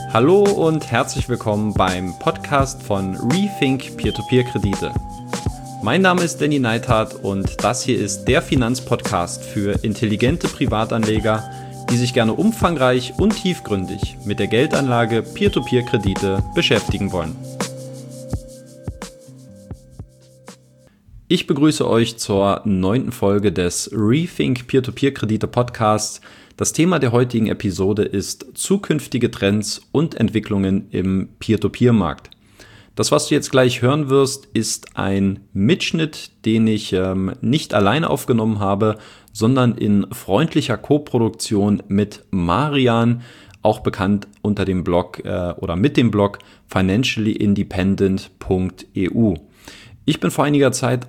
Hallo und herzlich willkommen beim Podcast von Rethink Peer-to-Peer-Kredite. Mein Name ist Danny Neithardt und das hier ist der Finanzpodcast für intelligente Privatanleger, die sich gerne umfangreich und tiefgründig mit der Geldanlage Peer-to-Peer-Kredite beschäftigen wollen. Ich begrüße euch zur 9. Folge des Rethink Peer-to-Peer-Kredite Podcasts. Das Thema der heutigen Episode ist zukünftige Trends und Entwicklungen im Peer-to-Peer-Markt. Das, was du jetzt gleich hören wirst, ist ein Mitschnitt, den ich nicht alleine aufgenommen habe, sondern in freundlicher Koproduktion mit Marian, auch bekannt unter dem Blog oder mit dem Blog financiallyindependent.eu. Ich bin vor einiger Zeit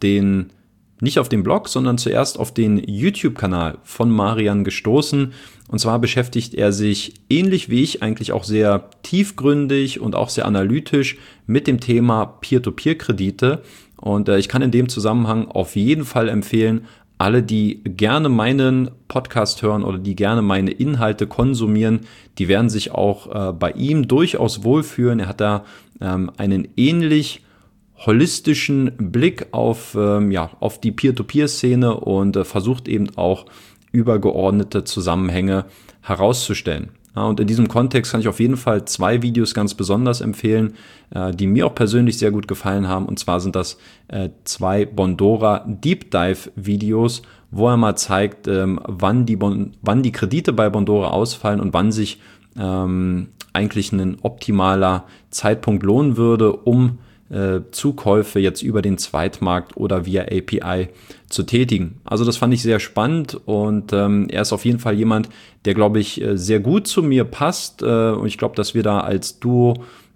nicht auf den Blog, sondern zuerst auf den YouTube-Kanal von Marian gestoßen. Und zwar beschäftigt er sich ähnlich wie ich eigentlich auch sehr tiefgründig und auch sehr analytisch mit dem Thema Peer-to-Peer-Kredite. Und ich kann in dem Zusammenhang auf jeden Fall empfehlen, alle, die gerne meinen Podcast hören oder die gerne meine Inhalte konsumieren, die werden sich auch bei ihm durchaus wohlfühlen. Er hat da einen ähnlich holistischen Blick auf die Peer-to-Peer-Szene und versucht eben auch übergeordnete Zusammenhänge herauszustellen. Ja, und in diesem Kontext kann ich auf jeden Fall 2 Videos ganz besonders empfehlen, die mir auch persönlich sehr gut gefallen haben. Und zwar sind das 2 Bondora Deep Dive Videos, wo er mal zeigt, wann die Kredite bei Bondora ausfallen und wann sich eigentlich ein optimaler Zeitpunkt lohnen würde, um Zukäufe jetzt über den Zweitmarkt oder via API zu tätigen. Also das fand ich sehr spannend und er ist auf jeden Fall jemand, der, glaube ich, sehr gut zu mir passt und ich glaube, dass wir da als Duo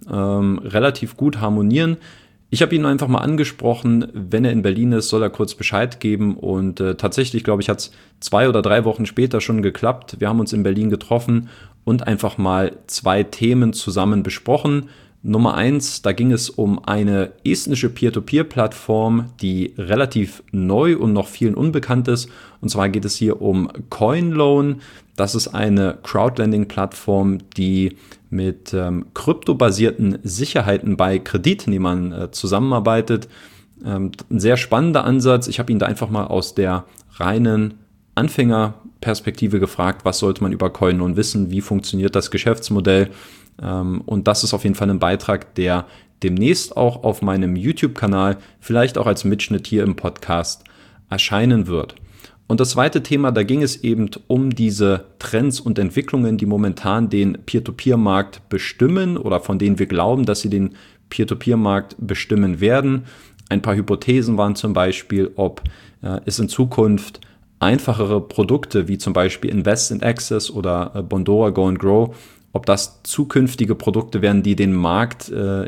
relativ gut harmonieren. Ich habe ihn einfach mal angesprochen, wenn er in Berlin ist, soll er kurz Bescheid geben und tatsächlich, glaube ich, hat es 2 oder 3 Wochen später schon geklappt. Wir haben uns in Berlin getroffen und einfach mal 2 Themen zusammen besprochen. Nummer 1, da ging es um eine estnische Peer-to-Peer-Plattform, die relativ neu und noch vielen unbekannt ist. Und zwar geht es hier um CoinLoan. Das ist eine Crowdlending-Plattform, die mit kryptobasierten Sicherheiten bei Kreditnehmern zusammenarbeitet. Ein sehr spannender Ansatz. Ich habe ihn da einfach mal aus der reinen Anfängerperspektive gefragt, was sollte man über CoinLoan wissen, wie funktioniert das Geschäftsmodell. Und das ist auf jeden Fall ein Beitrag, der demnächst auch auf meinem YouTube-Kanal, vielleicht auch als Mitschnitt hier im Podcast, erscheinen wird. Und das zweite Thema, da ging es eben um diese Trends und Entwicklungen, die momentan den Peer-to-Peer-Markt bestimmen oder von denen wir glauben, dass sie den Peer-to-Peer-Markt bestimmen werden. Ein paar Hypothesen waren zum Beispiel, ob es in Zukunft einfachere Produkte wie zum Beispiel Invest in Access oder Bondora Go and Grow, ob das zukünftige Produkte werden, die den Markt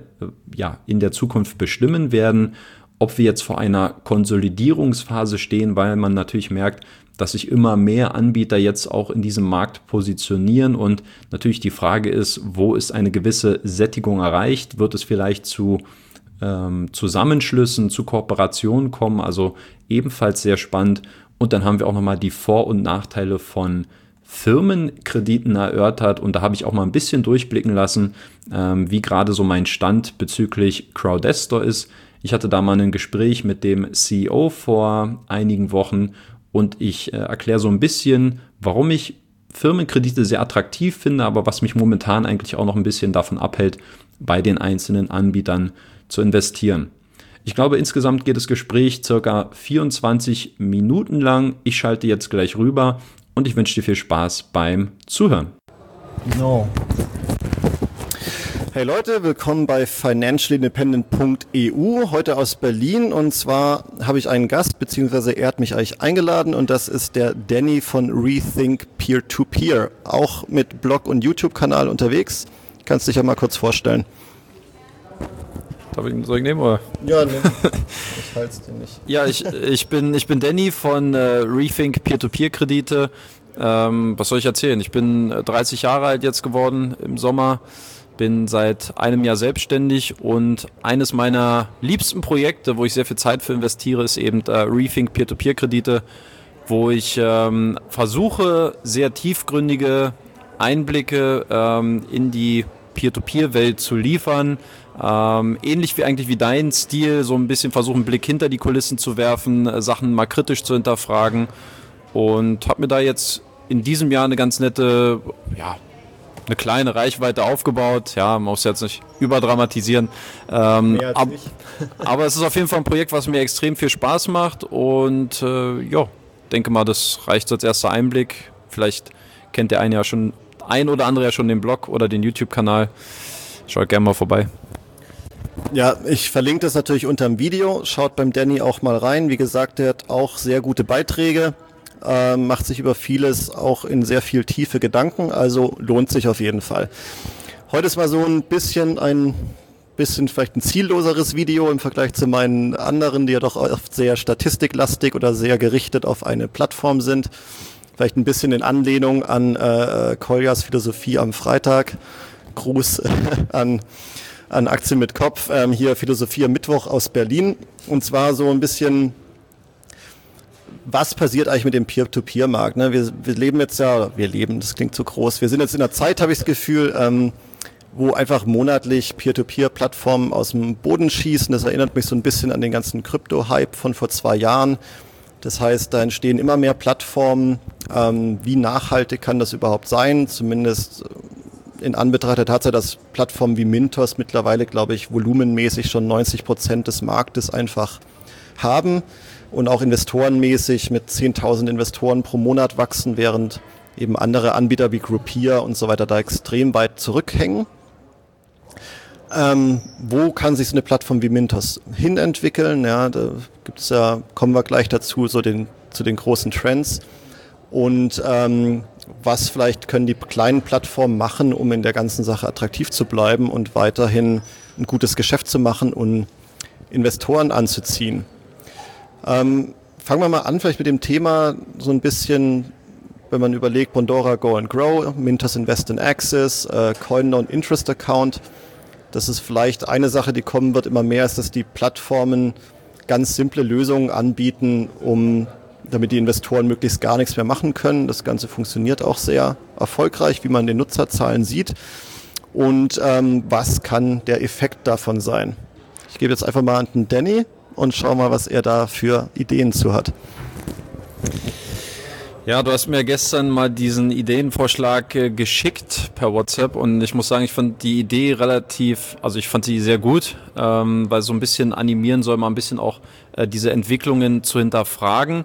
in der Zukunft bestimmen werden, ob wir jetzt vor einer Konsolidierungsphase stehen, weil man natürlich merkt, dass sich immer mehr Anbieter jetzt auch in diesem Markt positionieren und natürlich die Frage ist, wo ist eine gewisse Sättigung erreicht? Wird es vielleicht zu Zusammenschlüssen, zu Kooperationen kommen? Also ebenfalls sehr spannend. Und dann haben wir auch nochmal die Vor- und Nachteile von Firmenkrediten erörtert und da habe ich auch mal ein bisschen durchblicken lassen, wie gerade so mein Stand bezüglich Crowdestor ist. Ich hatte da mal ein Gespräch mit dem CEO vor einigen Wochen und ich erkläre so ein bisschen, warum ich Firmenkredite sehr attraktiv finde, aber was mich momentan eigentlich auch noch ein bisschen davon abhält, bei den einzelnen Anbietern zu investieren. Ich glaube, insgesamt geht das Gespräch circa 24 Minuten lang. Ich schalte jetzt gleich rüber. Und ich wünsche dir viel Spaß beim Zuhören. No. Hey Leute, willkommen bei financiallyindependent.eu, heute aus Berlin. Und zwar habe ich einen Gast, beziehungsweise er hat mich eigentlich eingeladen. Und das ist der Danny von Rethink Peer-to-Peer, auch mit Blog und YouTube-Kanal unterwegs. Kannst dich ja mal kurz vorstellen. Soll ich nehmen, oder? Ja, ne. Ich halte es dir nicht. Ja, ich bin Danny von Rethink Peer-to-Peer-Kredite. Was soll ich erzählen? Ich bin 30 Jahre alt jetzt geworden im Sommer, bin seit einem Jahr selbstständig und eines meiner liebsten Projekte, wo ich sehr viel Zeit für investiere, ist eben Rethink Peer-to-Peer-Kredite, wo ich versuche, sehr tiefgründige Einblicke in die Peer-to-Peer-Welt zu liefern. Ähnlich wie dein Stil, so ein bisschen versuchen, einen Blick hinter die Kulissen zu werfen, Sachen mal kritisch zu hinterfragen. Und habe mir da jetzt in diesem Jahr eine ganz nette, eine kleine Reichweite aufgebaut. Ja, man muss jetzt nicht überdramatisieren. Aber es ist auf jeden Fall ein Projekt, was mir extrem viel Spaß macht. Und denke mal, das reicht als erster Einblick. Vielleicht kennt der ein oder andere ja schon den Blog oder den YouTube-Kanal. Schaut gerne mal vorbei. Ja, ich verlinke das natürlich unter dem Video. Schaut beim Danny auch mal rein. Wie gesagt, der hat auch sehr gute Beiträge. Macht sich über vieles auch in sehr viel Tiefe Gedanken, also lohnt sich auf jeden Fall. Heute ist mal so ein bisschen vielleicht ein zielloseres Video im Vergleich zu meinen anderen, die ja doch oft sehr statistiklastig oder sehr gerichtet auf eine Plattform sind. Vielleicht ein bisschen in Anlehnung an Koljas Philosophie am Freitag. Gruß an Aktien mit Kopf. Hier Philosophie am Mittwoch aus Berlin. Und zwar so ein bisschen, was passiert eigentlich mit dem Peer-to-Peer-Markt? Ne? Wir leben jetzt das klingt zu groß. Wir sind jetzt in einer Zeit, habe ich das Gefühl, wo einfach monatlich Peer-to-Peer-Plattformen aus dem Boden schießen. Das erinnert mich so ein bisschen an den ganzen Krypto-Hype von vor 2 Jahren. Das heißt, da entstehen immer mehr Plattformen. Wie nachhaltig kann das überhaupt sein? Zumindest in Anbetracht der Tatsache, dass Plattformen wie Mintos mittlerweile, glaube ich, volumenmäßig schon 90% des Marktes einfach haben und auch investorenmäßig mit 10.000 Investoren pro Monat wachsen, während eben andere Anbieter wie Groupier und so weiter da extrem weit zurückhängen. Wo kann sich so eine Plattform wie Mintos hinentwickeln? Ja, da gibt's ja, kommen wir gleich dazu, zu den großen Trends. Und was vielleicht können die kleinen Plattformen machen, um in der ganzen Sache attraktiv zu bleiben und weiterhin ein gutes Geschäft zu machen und Investoren anzuziehen. Fangen wir mal an, vielleicht mit dem Thema so ein bisschen, wenn man überlegt, Bondora Go and Grow, Mintos Invest in Access, CoinNote Interest Account. Das ist vielleicht eine Sache, die kommen wird immer mehr, ist, dass die Plattformen ganz simple Lösungen anbieten, damit die Investoren möglichst gar nichts mehr machen können. Das Ganze funktioniert auch sehr erfolgreich, wie man in den Nutzerzahlen sieht. Und was kann der Effekt davon sein? Ich gebe jetzt einfach mal an den Danny und schau mal, was er da für Ideen zu hat. Ja, du hast mir gestern mal diesen Ideenvorschlag geschickt per WhatsApp und ich muss sagen, ich fand die Idee ich fand sie sehr gut, weil so ein bisschen animieren soll, mal ein bisschen auch diese Entwicklungen zu hinterfragen.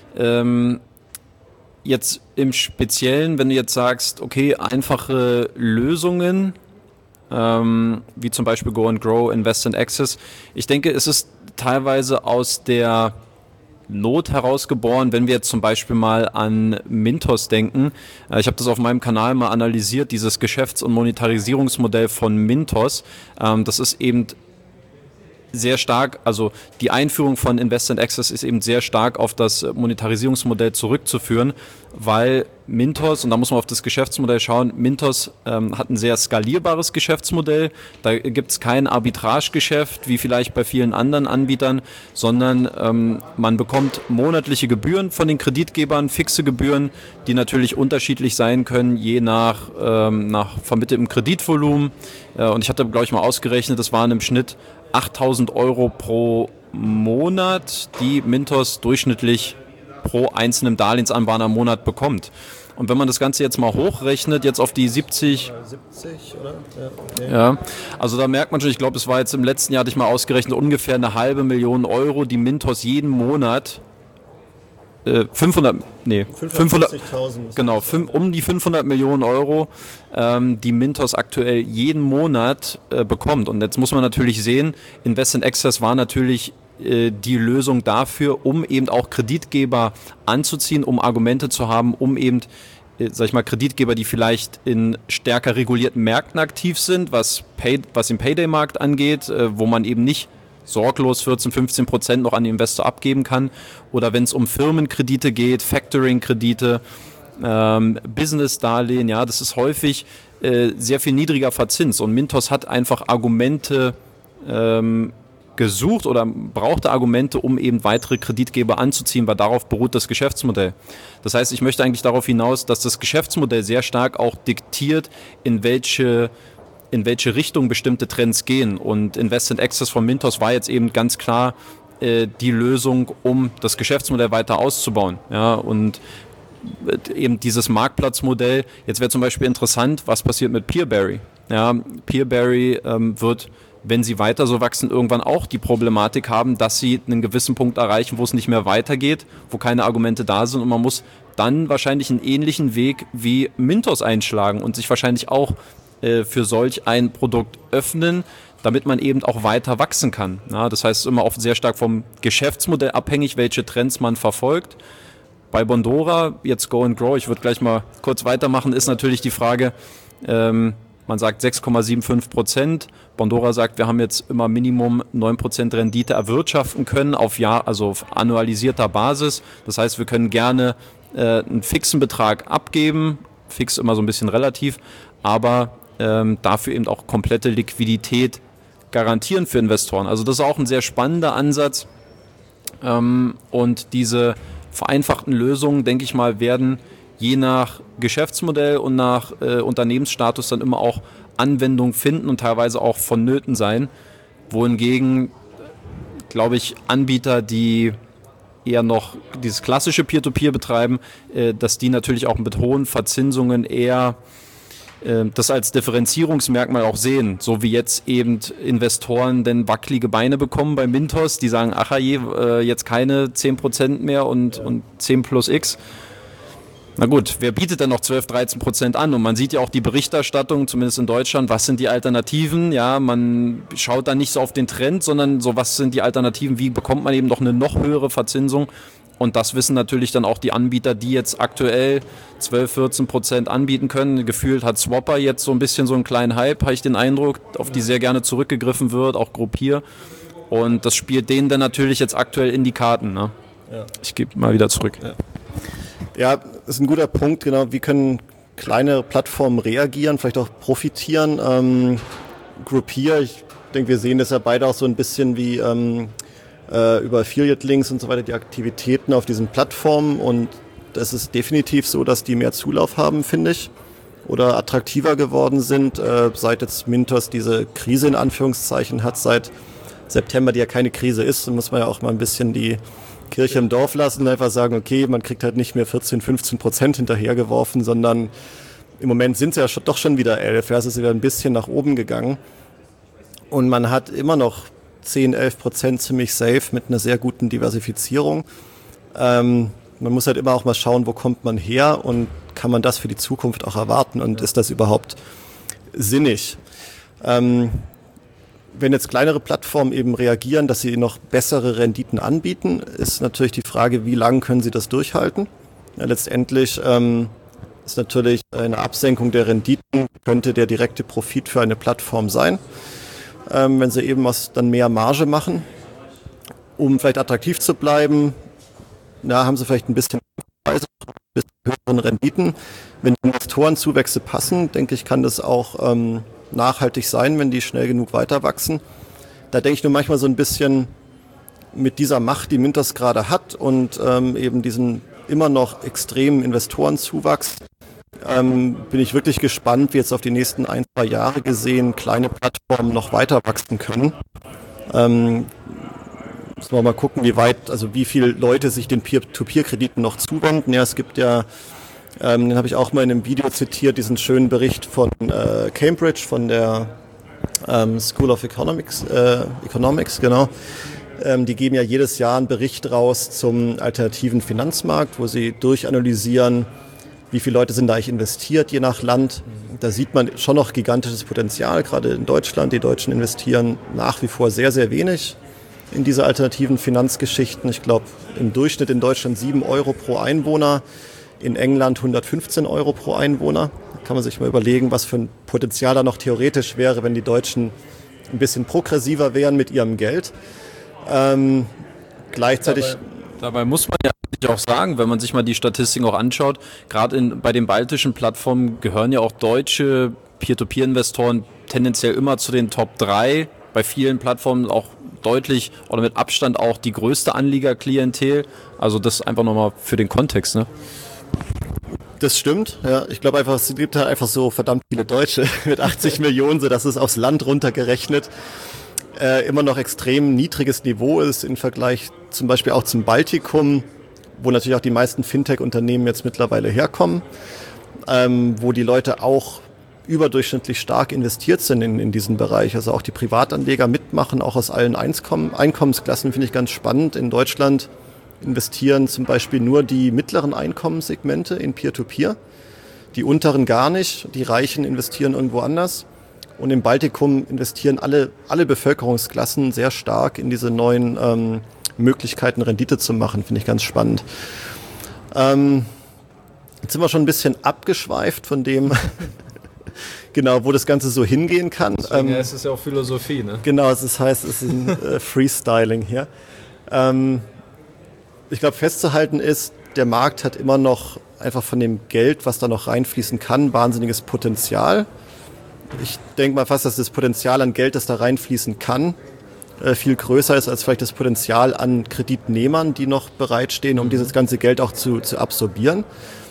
Jetzt im Speziellen, wenn du jetzt sagst, okay, einfache Lösungen, wie zum Beispiel Go and Grow, Invest in Access, ich denke, es ist teilweise aus der Not herausgeboren, wenn wir jetzt zum Beispiel mal an Mintos denken. Ich habe das auf meinem Kanal mal analysiert, dieses Geschäfts- und Monetarisierungsmodell von Mintos. Das ist eben sehr stark, also die Einführung von Invest in Access ist eben sehr stark auf das Monetarisierungsmodell zurückzuführen, weil Mintos, und da muss man auf das Geschäftsmodell schauen, Mintos hat ein sehr skalierbares Geschäftsmodell, da gibt es kein Arbitragegeschäft, wie vielleicht bei vielen anderen Anbietern, sondern man bekommt monatliche Gebühren von den Kreditgebern, fixe Gebühren, die natürlich unterschiedlich sein können, je nach vermitteltem Kreditvolumen. Und ich hatte, glaube ich, mal ausgerechnet, das waren im Schnitt 8.000 Euro pro Monat, die Mintos durchschnittlich pro einzelnen Darlehensanbahner im Monat bekommt. Und wenn man das Ganze jetzt mal hochrechnet, jetzt auf die 70, oder? Ja, also da merkt man schon, ich glaube, es war jetzt im letzten Jahr, hatte ich mal ausgerechnet, ungefähr 500.000 Euro, die Mintos jeden Monat 500, genau, um die 500 Millionen Euro, die Mintos aktuell jeden Monat bekommt. Und jetzt muss man natürlich sehen, Invest in Access war natürlich die Lösung dafür, um eben auch Kreditgeber anzuziehen, um Argumente zu haben, um eben, Kreditgeber, die vielleicht in stärker regulierten Märkten aktiv sind, was den Payday-Markt angeht, wo man eben nicht sorglos 14-15% noch an den Investor abgeben kann. Oder wenn es um Firmenkredite geht, Factoring-Kredite, Business-Darlehen, ja, das ist häufig sehr viel niedriger verzinst. Und Mintos hat einfach Argumente gesucht oder brauchte Argumente, um eben weitere Kreditgeber anzuziehen, weil darauf beruht das Geschäftsmodell. Das heißt, ich möchte eigentlich darauf hinaus, dass das Geschäftsmodell sehr stark auch diktiert, in welche Richtung bestimmte Trends gehen. Und Invest and Access von Mintos war jetzt eben ganz klar die Lösung, um das Geschäftsmodell weiter auszubauen. Ja, und eben dieses Marktplatzmodell. Jetzt wäre zum Beispiel interessant, was passiert mit Peerberry. Ja, Peerberry wird, wenn sie weiter so wachsen, irgendwann auch die Problematik haben, dass sie einen gewissen Punkt erreichen, wo es nicht mehr weitergeht, wo keine Argumente da sind und man muss dann wahrscheinlich einen ähnlichen Weg wie Mintos einschlagen und sich wahrscheinlich auch für solch ein Produkt öffnen, damit man eben auch weiter wachsen kann. Ja, das heißt, es ist immer auch sehr stark vom Geschäftsmodell abhängig, welche Trends man verfolgt. Bei Bondora, jetzt Go and Grow, ich würde gleich mal kurz weitermachen, ist natürlich die Frage, man sagt 6,75%. Bondora sagt, wir haben jetzt immer Minimum 9% Rendite erwirtschaften können also auf annualisierter Basis. Das heißt, wir können gerne einen fixen Betrag abgeben, fix immer so ein bisschen relativ, aber dafür eben auch komplette Liquidität garantieren für Investoren. Also das ist auch ein sehr spannender Ansatz und diese vereinfachten Lösungen, denke ich mal, werden je nach Geschäftsmodell und nach Unternehmensstatus dann immer auch Anwendung finden und teilweise auch vonnöten sein. Wohingegen, glaube ich, Anbieter, die eher noch dieses klassische Peer-to-Peer betreiben, dass die natürlich auch mit hohen Verzinsungen eher das als Differenzierungsmerkmal auch sehen, so wie jetzt eben Investoren denn wackelige Beine bekommen bei Mintos, die sagen, ach je, jetzt keine 10% mehr und 10 plus X. Na gut, wer bietet denn noch 12-13% an? Und man sieht ja auch die Berichterstattung, zumindest in Deutschland, was sind die Alternativen? Ja, man schaut da nicht so auf den Trend, sondern so, was sind die Alternativen? Wie bekommt man eben noch eine noch höhere Verzinsung? Und das wissen natürlich dann auch die Anbieter, die jetzt aktuell 12-14% anbieten können. Gefühlt hat Swapper jetzt so ein bisschen so einen kleinen Hype, habe ich den Eindruck, auf die sehr gerne zurückgegriffen wird, auch Gruppier. Und das spielt denen dann natürlich jetzt aktuell in die Karten. Ne? Ja. Ich gebe mal wieder zurück. Ja, das ist ein guter Punkt, genau. Wie können kleine Plattformen reagieren, vielleicht auch profitieren? Gruppier, ich denke, wir sehen das ja beide auch so ein bisschen wie über Affiliate-Links und so weiter, die Aktivitäten auf diesen Plattformen, und das ist definitiv so, dass die mehr Zulauf haben, finde ich, oder attraktiver geworden sind, seit jetzt Mintos diese Krise in Anführungszeichen hat, seit September, die ja keine Krise ist, dann muss man ja auch mal ein bisschen die Kirche im Dorf lassen und einfach sagen, okay, man kriegt halt nicht mehr 14-15% hinterhergeworfen, sondern im Moment sind es ja doch schon wieder 11, ja, es ist wieder ein bisschen nach oben gegangen und man hat immer noch 10-11% ziemlich safe mit einer sehr guten Diversifizierung. Man muss halt immer auch mal schauen, wo kommt man her und kann man das für die Zukunft auch erwarten und ist das überhaupt sinnig? Wenn jetzt kleinere Plattformen eben reagieren, dass sie noch bessere Renditen anbieten, ist natürlich die Frage, wie lange können sie das durchhalten? Ja, letztendlich ist natürlich eine Absenkung der Renditen, könnte der direkte Profit für eine Plattform sein. Wenn sie eben dann mehr Marge machen, um vielleicht attraktiv zu bleiben, haben sie vielleicht ein bisschen höheren Renditen. Wenn die Investorenzuwächse passen, denke ich, kann das auch nachhaltig sein, wenn die schnell genug weiter wachsen. Da denke ich nur manchmal so ein bisschen mit dieser Macht, die Mintos gerade hat und eben diesen immer noch extremen Investorenzuwachs, bin ich wirklich gespannt, wie jetzt auf die nächsten 1-2 Jahre gesehen kleine Plattformen noch weiter wachsen können. Müssen wir mal gucken, wie viele Leute sich den Peer-to-Peer-Krediten noch zuwenden. Ja, es gibt ja, den habe ich auch mal in einem Video zitiert, diesen schönen Bericht von Cambridge, von der School of Economics, genau. Die geben ja jedes Jahr einen Bericht raus zum alternativen Finanzmarkt, wo sie durchanalysieren, wie viele Leute sind da eigentlich investiert, je nach Land. Da sieht man schon noch gigantisches Potenzial, gerade in Deutschland. Die Deutschen investieren nach wie vor sehr, sehr wenig in diese alternativen Finanzgeschichten. Ich glaube, im Durchschnitt in Deutschland 7 Euro pro Einwohner, in England 115 Euro pro Einwohner. Da kann man sich mal überlegen, was für ein Potenzial da noch theoretisch wäre, wenn die Deutschen ein bisschen progressiver wären mit ihrem Geld. Gleichzeitig... Dabei muss man ja auch sagen, wenn man sich mal die Statistiken auch anschaut, gerade bei den baltischen Plattformen gehören ja auch deutsche Peer-to-Peer-Investoren tendenziell immer zu den Top 3 bei vielen Plattformen auch deutlich oder mit Abstand auch die größte Anliegerklientel. Also das einfach nochmal für den Kontext, ne? Das stimmt, ja. Ich glaube einfach, es gibt halt einfach so verdammt viele Deutsche mit 80 Millionen, so dass es aufs Land runtergerechnet immer noch extrem niedriges Niveau ist im Vergleich zum Beispiel auch zum Baltikum, wo natürlich auch die meisten Fintech-Unternehmen jetzt mittlerweile herkommen, wo die Leute auch überdurchschnittlich stark investiert sind in diesen Bereich. Also auch die Privatanleger mitmachen, auch aus allen Einkommensklassen, finde ich ganz spannend. In Deutschland investieren zum Beispiel nur die mittleren Einkommenssegmente in Peer-to-Peer, die unteren gar nicht, die Reichen investieren irgendwo anders. Und im Baltikum investieren alle Bevölkerungsklassen sehr stark in diese neuen Möglichkeiten, Rendite zu machen, finde ich ganz spannend. Jetzt sind wir schon ein bisschen abgeschweift von dem, genau, wo das Ganze so hingehen kann. Deswegen, es ist ja auch Philosophie, ne? Genau, es heißt, es ist ein Freestyling hier. Ich glaube, festzuhalten ist, der Markt hat immer noch einfach von dem Geld, was da noch reinfließen kann, wahnsinniges Potenzial. Ich denke mal fast, dass das Potenzial an Geld, das da reinfließen kann, viel größer ist als vielleicht das Potenzial an Kreditnehmern, die noch bereitstehen, um dieses ganze Geld auch zu absorbieren.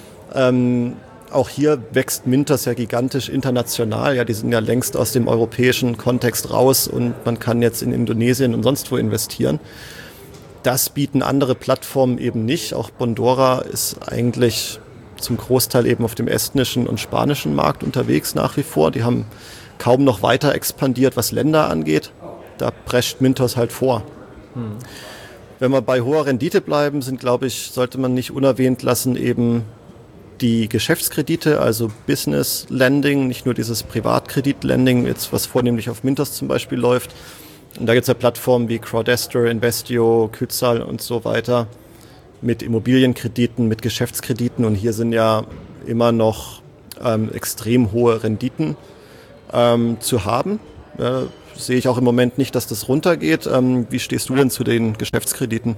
Auch hier wächst Mintos ja gigantisch international. Ja, die sind ja längst aus dem europäischen Kontext raus und man kann jetzt in Indonesien und sonst wo investieren. Das bieten andere Plattformen eben nicht. Auch Bondora ist eigentlich zum Großteil eben auf dem estnischen und spanischen Markt unterwegs nach wie vor. Die haben kaum noch weiter expandiert, was Länder angeht. Da prescht Mintos halt vor. Wenn wir bei hoher Rendite bleiben, sollte man nicht unerwähnt lassen eben die Geschäftskredite, also Business Lending, nicht nur dieses Privatkredit-Lending, jetzt was vornehmlich auf Mintos zum Beispiel läuft. Und da gibt es ja Plattformen wie Crowdestor, Investio, Kytzal und so weiter mit Immobilienkrediten, mit Geschäftskrediten. Und hier sind ja immer noch extrem hohe Renditen zu haben. Sehe ich auch im Moment nicht, dass das runtergeht. Wie stehst du denn zu den Geschäftskrediten?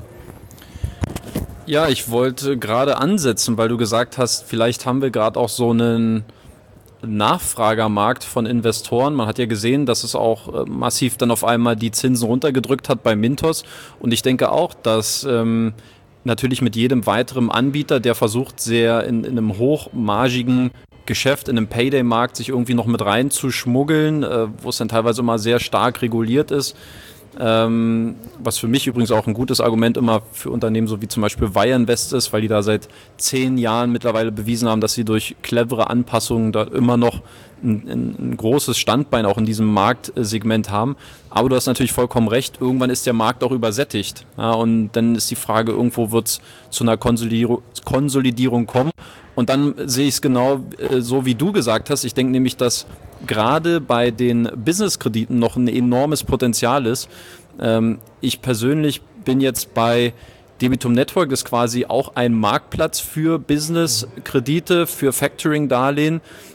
Ja, ich wollte gerade ansetzen, weil du gesagt hast, vielleicht haben wir gerade auch so einen Nachfragermarkt von Investoren. Man hat ja gesehen, dass es auch massiv dann auf einmal die Zinsen runtergedrückt hat bei Mintos. Und ich denke auch, dass natürlich mit jedem weiteren Anbieter, der versucht, sehr in einem hochmargigen Geschäft, in einem Payday-Markt sich irgendwie noch mit reinzuschmuggeln, wo es dann teilweise immer sehr stark reguliert ist. Was für mich übrigens auch ein gutes Argument immer für Unternehmen so wie zum Beispiel Wireinvest ist, weil die da seit 10 Jahren mittlerweile bewiesen haben, dass sie durch clevere Anpassungen da immer noch ein großes Standbein auch in diesem Marktsegment haben. Aber du hast natürlich vollkommen recht, irgendwann ist der Markt auch übersättigt. Ja, und dann ist die Frage, irgendwo wird es zu einer Konsolidierung kommen. Und dann sehe ich es genau so, wie du gesagt hast. Ich denke nämlich, dass gerade bei den Business-Krediten noch ein enormes Potenzial ist. Ich persönlich bin jetzt bei Debitum Network, das ist quasi auch ein Marktplatz für Business-Kredite, für Factoring-Darlehen.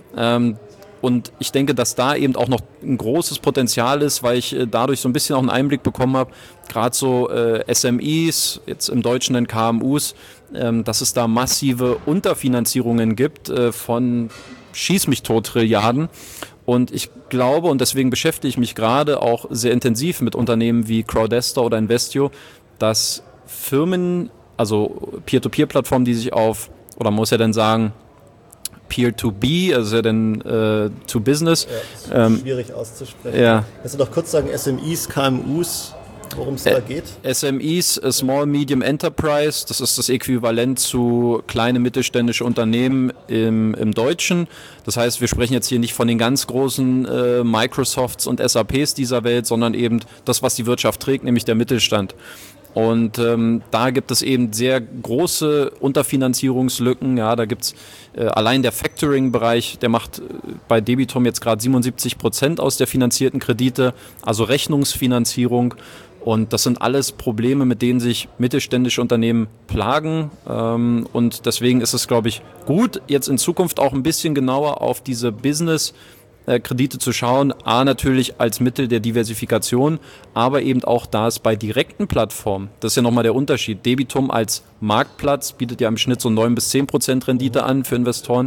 Und ich denke, dass da eben auch noch ein großes Potenzial ist, weil ich dadurch so ein bisschen auch einen Einblick bekommen habe, gerade so SMEs, jetzt im Deutschen dann KMUs, dass es da massive Unterfinanzierungen gibt von schieß mich tot Trilliarden. Und ich glaube, und deswegen beschäftige ich mich gerade auch sehr intensiv mit Unternehmen wie Crowdestor oder Investio, dass Firmen, also Peer-to-Peer-Plattformen, die sich auf, oder man muss ja dann sagen, Peer-to-B, also ja dann to Business. Ja, ist schwierig auszusprechen. Ja. Kannst du doch kurz sagen, SMEs, KMUs, worum es da geht? SMEs, Small Medium Enterprise, das ist das Äquivalent zu kleine mittelständische Unternehmen im Deutschen. Das heißt, wir sprechen jetzt hier nicht von den ganz großen Microsofts und SAPs dieser Welt, sondern eben das, was die Wirtschaft trägt, nämlich der Mittelstand. Und da gibt es eben sehr große Unterfinanzierungslücken. Ja, da gibt es allein der Factoring-Bereich, der macht bei Debitum jetzt gerade 77% aus der finanzierten Kredite, also Rechnungsfinanzierung. Und das sind alles Probleme, mit denen sich mittelständische Unternehmen plagen. Und deswegen ist es, glaube ich, gut, jetzt in Zukunft auch ein bisschen genauer auf diese Business-Kredite zu schauen. A, natürlich als Mittel der Diversifikation, aber eben auch da es bei direkten Plattformen, das ist ja nochmal der Unterschied. Debitum als Marktplatz bietet ja im Schnitt so 9-10% Rendite an für Investoren.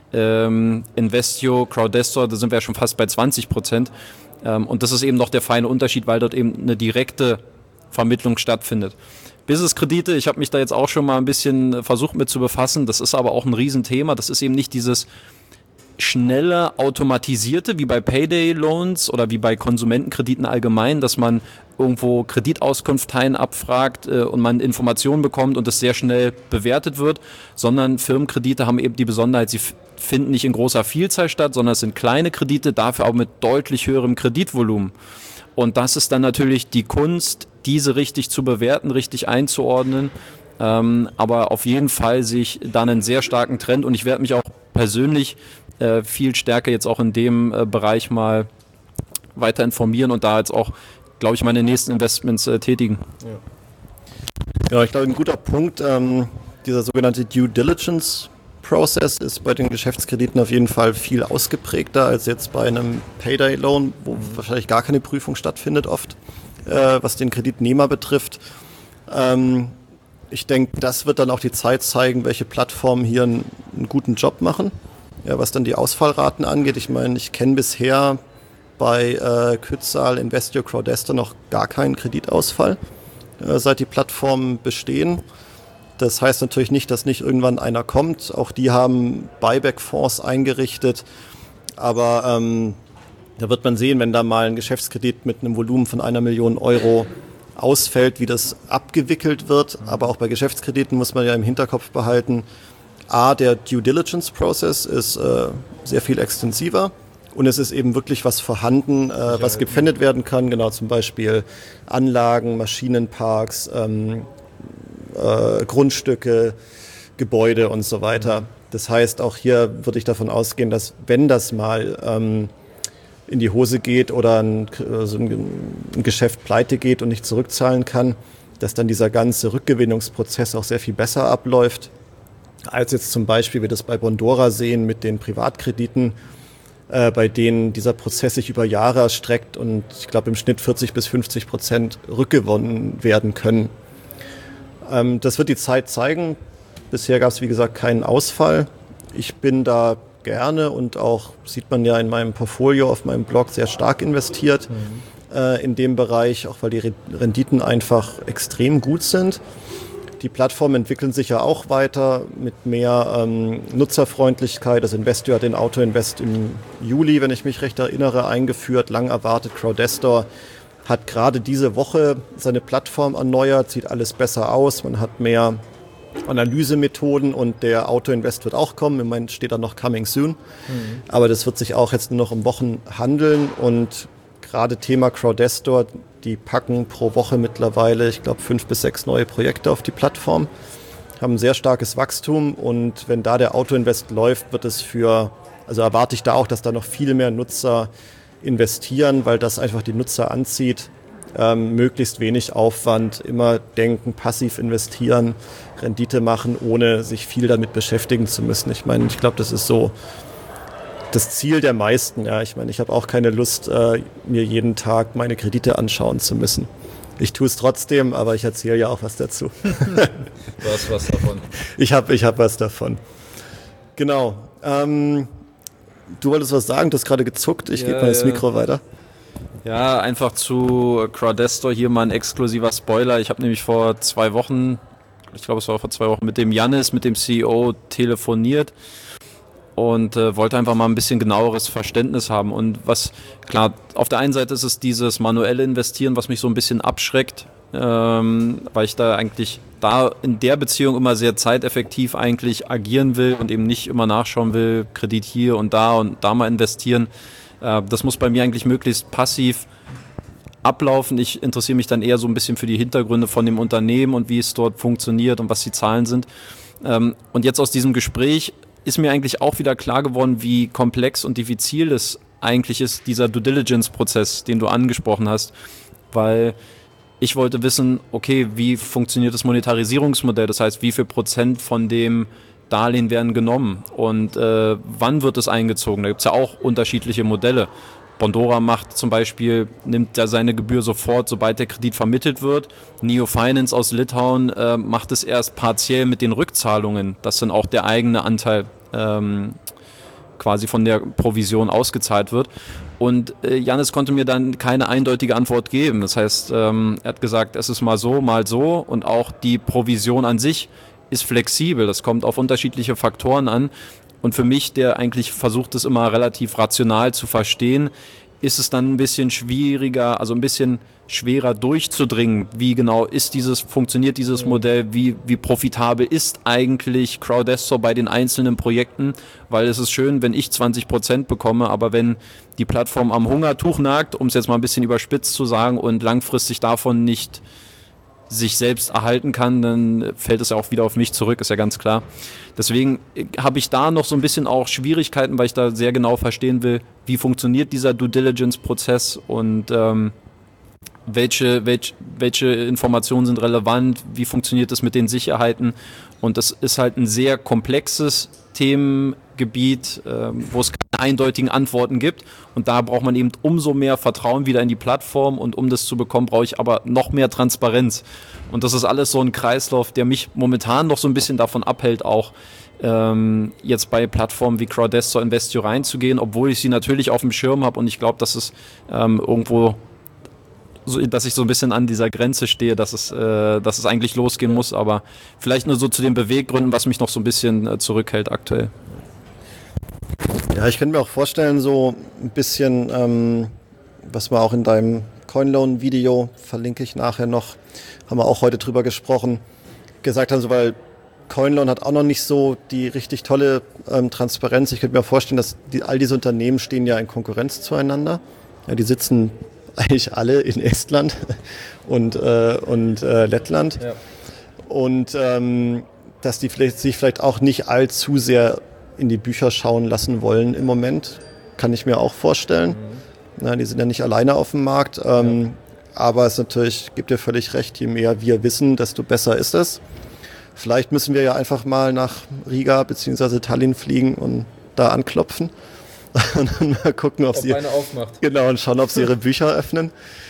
Investio, Crowdestor, da sind wir ja schon fast bei 20%. Und das ist eben noch der feine Unterschied, weil dort eben eine direkte Vermittlung stattfindet. Business-Kredite, ich habe mich da jetzt auch schon mal ein bisschen versucht mit zu befassen, das ist aber auch ein Riesenthema, das ist eben nicht dieses schnelle, automatisierte, wie bei Payday-Loans oder wie bei Konsumentenkrediten allgemein, dass man irgendwo Kreditauskunfteien abfragt und man Informationen bekommt und das sehr schnell bewertet wird, sondern Firmenkredite haben eben die Besonderheit, sie finden nicht in großer Vielzahl statt, sondern es sind kleine Kredite, dafür auch mit deutlich höherem Kreditvolumen. Und das ist dann natürlich die Kunst, diese richtig zu bewerten, richtig einzuordnen. Aber auf jeden Fall sehe ich da einen sehr starken Trend und ich werde mich auch persönlich viel stärker jetzt auch in dem Bereich mal weiter informieren und da jetzt auch, glaube ich, meine nächsten Investments tätigen. Ja, ich glaube, ein guter Punkt, dieser sogenannte Due Diligence Process ist bei den Geschäftskrediten auf jeden Fall viel ausgeprägter als jetzt bei einem Payday Loan, wo wahrscheinlich gar keine Prüfung stattfindet oft, was den Kreditnehmer betrifft. Ich denke, das wird dann auch die Zeit zeigen, welche Plattformen hier einen guten Job machen, ja, was dann die Ausfallraten angeht. Ich meine, ich kenne bisher bei Kützal, Investio, Crowdestor noch gar keinen Kreditausfall, seit die Plattformen bestehen. Das heißt natürlich nicht, dass nicht irgendwann einer kommt. Auch die haben Buyback-Fonds eingerichtet. Aber da wird man sehen, wenn da mal ein Geschäftskredit mit einem Volumen von 1 Million Euro ausfällt, wie das abgewickelt wird. Aber auch bei Geschäftskrediten muss man ja im Hinterkopf behalten, der Due Diligence Process ist sehr viel extensiver. Und es ist eben wirklich was vorhanden, was gepfändet werden kann. Genau, zum Beispiel Anlagen, Maschinenparks, Grundstücke, Gebäude und so weiter. Das heißt, auch hier würde ich davon ausgehen, dass wenn das mal in die Hose geht oder ein Geschäft pleite geht und nicht zurückzahlen kann, dass dann dieser ganze Rückgewinnungsprozess auch sehr viel besser abläuft, als jetzt zum Beispiel wir das bei Bondora sehen mit den Privatkrediten, bei denen dieser Prozess sich über Jahre erstreckt und ich glaube im Schnitt 40-50% rückgewonnen werden können. Das wird die Zeit zeigen. Bisher gab es, wie gesagt, keinen Ausfall. Ich bin da gerne und auch, sieht man ja in meinem Portfolio auf meinem Blog, sehr stark investiert in dem Bereich, auch weil die Renditen einfach extrem gut sind. Die Plattformen entwickeln sich ja auch weiter mit mehr Nutzerfreundlichkeit. Das Investio hat den Auto-Invest im Juli, wenn ich mich recht erinnere, eingeführt, lang erwartet. Crowdestor hat gerade diese Woche seine Plattform erneuert, sieht alles besser aus, man hat mehr Analysemethoden und der Auto-Invest wird auch kommen. Im Moment steht da noch Coming Soon, aber das wird sich auch jetzt nur noch um Wochen handeln und gerade Thema Crowdestor, die packen pro Woche mittlerweile, ich glaube, 5 bis 6 neue Projekte auf die Plattform, haben ein sehr starkes Wachstum und wenn da der Auto-Invest läuft, also erwarte ich da auch, dass da noch viel mehr Nutzer investieren, weil das einfach die Nutzer anzieht, möglichst wenig Aufwand, immer denken, passiv investieren, Rendite machen, ohne sich viel damit beschäftigen zu müssen. Ich meine, ich glaube, das ist so das Ziel der meisten. Ja, ich meine, ich habe auch keine Lust, mir jeden Tag meine Kredite anschauen zu müssen. Ich tue es trotzdem, aber ich erzähle ja auch was dazu. Du hast was davon. Ich hab was davon. Genau. Du wolltest was sagen, du hast gerade gezuckt. Ich gebe mal das Mikro weiter. Ja, einfach zu Crowdestor hier mal ein exklusiver Spoiler. Ich habe nämlich vor 2 Wochen, mit dem Jannis, mit dem CEO telefoniert und wollte einfach mal ein bisschen genaueres Verständnis haben. Und klar, auf der einen Seite ist es dieses manuelle Investieren, was mich so ein bisschen abschreckt, weil ich da eigentlich in der Beziehung immer sehr zeiteffektiv eigentlich agieren will und eben nicht immer nachschauen will, Kredit hier und da mal investieren. Das muss bei mir eigentlich möglichst passiv ablaufen. Ich interessiere mich dann eher so ein bisschen für die Hintergründe von dem Unternehmen und wie es dort funktioniert und was die Zahlen sind. Und jetzt aus diesem Gespräch ist mir eigentlich auch wieder klar geworden, wie komplex und diffizil es eigentlich ist, dieser Due Diligence-Prozess, den du angesprochen hast, weil ich wollte wissen, okay, wie funktioniert das Monetarisierungsmodell, das heißt, wie viel Prozent von dem Darlehen werden genommen und wann wird es eingezogen, da gibt es ja auch unterschiedliche Modelle. Bondora nimmt ja seine Gebühr sofort, sobald der Kredit vermittelt wird. Neo Finance aus Litauen macht es erst partiell mit den Rückzahlungen, dass dann auch der eigene Anteil quasi von der Provision ausgezahlt wird. Und Jannis konnte mir dann keine eindeutige Antwort geben. Das heißt, er hat gesagt, es ist mal so und auch die Provision an sich ist flexibel. Das kommt auf unterschiedliche Faktoren an. Und für mich, der eigentlich versucht, es immer relativ rational zu verstehen, ist es dann ein bisschen schwieriger, also ein bisschen schwerer durchzudringen, wie genau funktioniert dieses Modell, wie profitabel ist eigentlich Crowdestor bei den einzelnen Projekten, weil es ist schön, wenn ich 20% bekomme, aber wenn die Plattform am Hungertuch nagt, um es jetzt mal ein bisschen überspitzt zu sagen, und langfristig davon nicht sich selbst erhalten kann, dann fällt es ja auch wieder auf mich zurück, ist ja ganz klar. Deswegen habe ich da noch so ein bisschen auch Schwierigkeiten, weil ich da sehr genau verstehen will, wie funktioniert dieser Due-Diligence-Prozess und welche Informationen sind relevant, wie funktioniert das mit den Sicherheiten. Und das ist halt ein sehr komplexes Themengebiet, wo es keine eindeutigen Antworten gibt. Und da braucht man eben umso mehr Vertrauen wieder in die Plattform. Und um das zu bekommen, brauche ich aber noch mehr Transparenz. Und das ist alles so ein Kreislauf, der mich momentan noch so ein bisschen davon abhält, auch jetzt bei Plattformen wie Crowdestor Investio reinzugehen, obwohl ich sie natürlich auf dem Schirm habe. Und ich glaube, dass es irgendwo dass ich so ein bisschen an dieser Grenze stehe, dass es eigentlich losgehen muss, aber vielleicht nur so zu den Beweggründen, was mich noch so ein bisschen zurückhält aktuell. Ja, ich könnte mir auch vorstellen, so ein bisschen, was wir auch in deinem CoinLoan-Video, verlinke ich nachher noch, haben wir auch heute drüber gesprochen, gesagt haben, so, weil CoinLoan hat auch noch nicht so die richtig tolle Transparenz. Ich könnte mir vorstellen, dass all diese Unternehmen stehen ja in Konkurrenz zueinander. Ja, die sitzen eigentlich alle in Estland und Lettland. Ja. Und dass die sich vielleicht auch nicht allzu sehr in die Bücher schauen lassen wollen im Moment, kann ich mir auch vorstellen. Mhm. Na, die sind ja nicht alleine auf dem Markt. Aber es natürlich, gibt dir völlig recht, je mehr wir wissen, desto besser ist es. Vielleicht müssen wir ja einfach mal nach Riga bzw. Tallinn fliegen und da anklopfen. Und dann mal gucken, ob sie eine aufmacht. Genau, und schauen, ob sie ihre Bücher öffnen.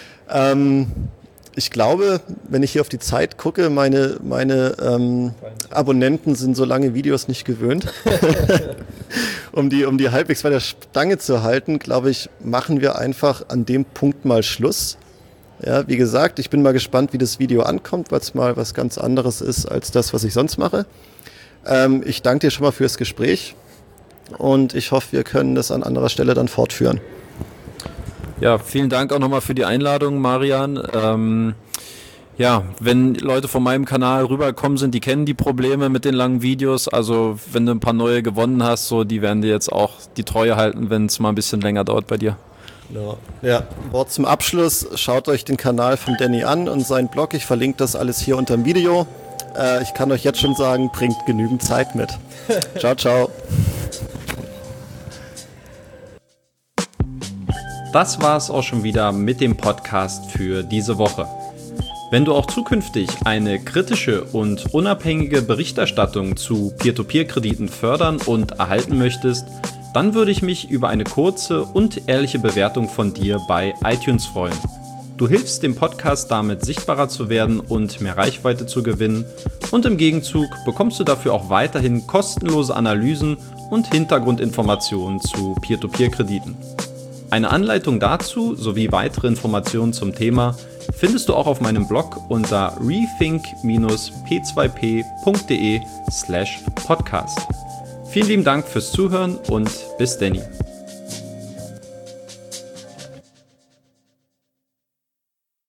Ich glaube, wenn ich hier auf die Zeit gucke, meine Abonnenten sind so lange Videos nicht gewöhnt. um die halbwegs bei der Stange zu halten, glaube ich, machen wir einfach an dem Punkt mal Schluss. Ja, wie gesagt, ich bin mal gespannt, wie das Video ankommt, weil es mal was ganz anderes ist als das, was ich sonst mache. Ich danke dir schon mal fürs Gespräch. Und ich hoffe, wir können das an anderer Stelle dann fortführen. Ja, vielen Dank auch nochmal für die Einladung, Marian. Ja, wenn Leute von meinem Kanal rübergekommen sind, die kennen die Probleme mit den langen Videos. Also wenn du ein paar neue gewonnen hast, so, die werden dir jetzt auch die Treue halten, wenn es mal ein bisschen länger dauert bei dir. Ja, Wort zum Abschluss. Schaut euch den Kanal von Danny an und seinen Blog. Ich verlinke das alles hier unter dem Video. Ich kann euch jetzt schon sagen, bringt genügend Zeit mit. Ciao, ciao. Das war es auch schon wieder mit dem Podcast für diese Woche. Wenn du auch zukünftig eine kritische und unabhängige Berichterstattung zu Peer-to-Peer-Krediten fördern und erhalten möchtest, dann würde ich mich über eine kurze und ehrliche Bewertung von dir bei iTunes freuen. Du hilfst dem Podcast damit sichtbarer zu werden und mehr Reichweite zu gewinnen und im Gegenzug bekommst du dafür auch weiterhin kostenlose Analysen und Hintergrundinformationen zu Peer-to-Peer-Krediten. Eine Anleitung dazu sowie weitere Informationen zum Thema findest du auch auf meinem Blog unter rethink-p2p.de/podcast. Vielen lieben Dank fürs Zuhören und bis Danny.